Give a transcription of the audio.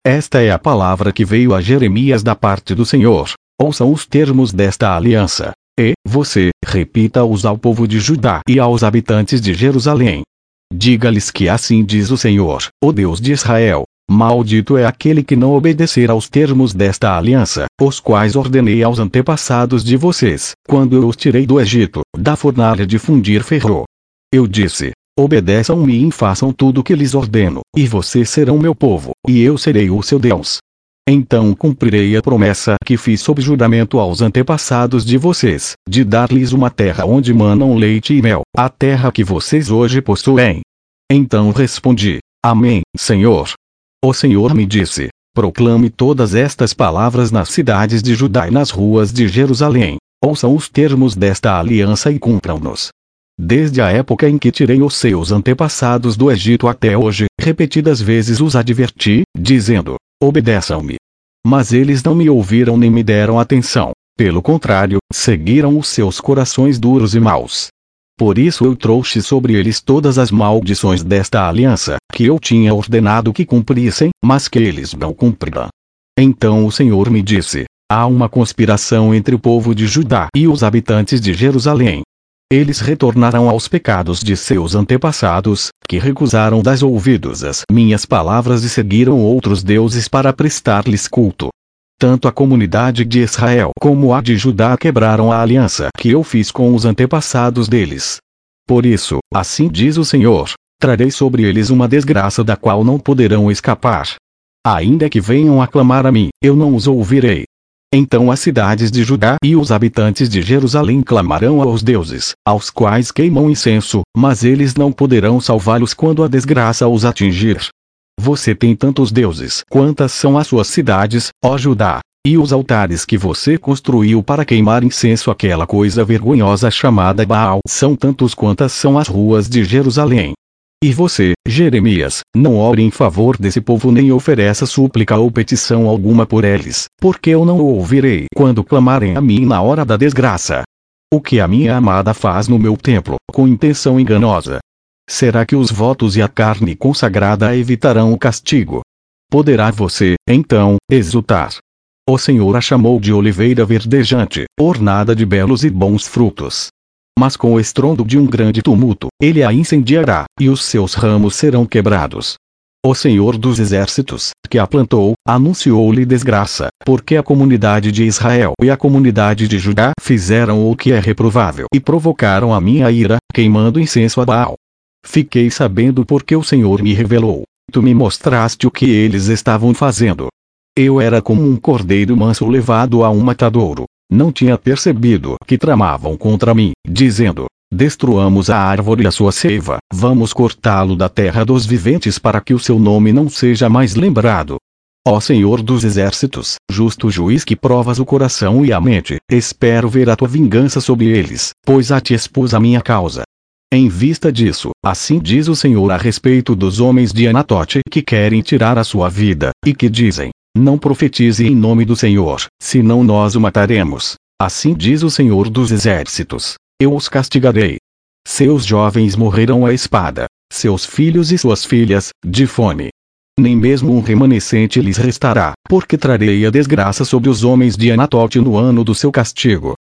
Esta é a palavra que veio a Jeremias da parte do Senhor. Ouçam os termos desta aliança. E, você, repita-os ao povo de Judá e aos habitantes de Jerusalém. Diga-lhes que assim diz o Senhor, o Deus de Israel: maldito é aquele que não obedecer aos termos desta aliança, os quais ordenei aos antepassados de vocês, quando eu os tirei do Egito, da fornalha de fundir ferro. Eu disse: obedeçam-me e façam tudo o que lhes ordeno, e vocês serão meu povo, e eu serei o seu Deus. Então cumprirei a promessa que fiz sob juramento aos antepassados de vocês, de dar-lhes uma terra onde manam leite e mel, a terra que vocês hoje possuem. Então respondi: Amém, Senhor. O Senhor me disse: proclame todas estas palavras nas cidades de Judá e nas ruas de Jerusalém. Ouçam os termos desta aliança e cumpram-nos. Desde a época em que tirei os seus antepassados do Egito até hoje, repetidas vezes os adverti, dizendo: obedeçam-me. Mas eles não me ouviram nem me deram atenção. Pelo contrário, seguiram os seus corações duros e maus. Por isso eu trouxe sobre eles todas as maldições desta aliança, que eu tinha ordenado que cumprissem, mas que eles não cumpriram. Então o Senhor me disse: há uma conspiração entre o povo de Judá e os habitantes de Jerusalém. Eles retornarão aos pecados de seus antepassados, que recusaram dar ouvidos às minhas palavras e seguiram outros deuses para prestar-lhes culto. Tanto a comunidade de Israel como a de Judá quebraram a aliança que eu fiz com os antepassados deles. Por isso, assim diz o Senhor: trarei sobre eles uma desgraça da qual não poderão escapar. Ainda que venham a clamar a mim, eu não os ouvirei. Então as cidades de Judá e os habitantes de Jerusalém clamarão aos deuses, aos quais queimam incenso, mas eles não poderão salvá-los quando a desgraça os atingir. Você tem tantos deuses quantas são as suas cidades, ó Judá, e os altares que você construiu para queimar incenso àquela coisa vergonhosa chamada Baal são tantos quantas são as ruas de Jerusalém. E você, Jeremias, não ore em favor desse povo nem ofereça súplica ou petição alguma por eles, porque eu não o ouvirei quando clamarem a mim na hora da desgraça. O que a minha amada faz no meu templo, com intenção enganosa? Será que os votos e a carne consagrada evitarão o castigo? Poderá você, então, exultar? O Senhor a chamou de oliveira verdejante, ornada de belos e bons frutos. Mas com o estrondo de um grande tumulto, ele a incendiará, e os seus ramos serão quebrados. O Senhor dos Exércitos, que a plantou, anunciou-lhe desgraça, porque a comunidade de Israel e a comunidade de Judá fizeram o que é reprovável e provocaram a minha ira, queimando incenso a Baal. Fiquei sabendo porque o Senhor me revelou. Tu me mostraste o que eles estavam fazendo. Eu era como um cordeiro manso levado a um matadouro. Não tinha percebido que tramavam contra mim, dizendo: destruamos a árvore e a sua seiva, vamos cortá-lo da terra dos viventes para que o seu nome não seja mais lembrado. Ó Senhor dos Exércitos, justo juiz que provas o coração e a mente, espero ver a tua vingança sobre eles, pois a ti expus a minha causa. Em vista disso, assim diz o Senhor a respeito dos homens de Anatote que querem tirar a sua vida, e que dizem: não profetize em nome do Senhor, senão nós o mataremos. Assim diz o Senhor dos Exércitos: eu os castigarei. Seus jovens morrerão à espada, seus filhos e suas filhas, de fome. Nem mesmo um remanescente lhes restará, porque trarei a desgraça sobre os homens de Anatote no ano do seu castigo.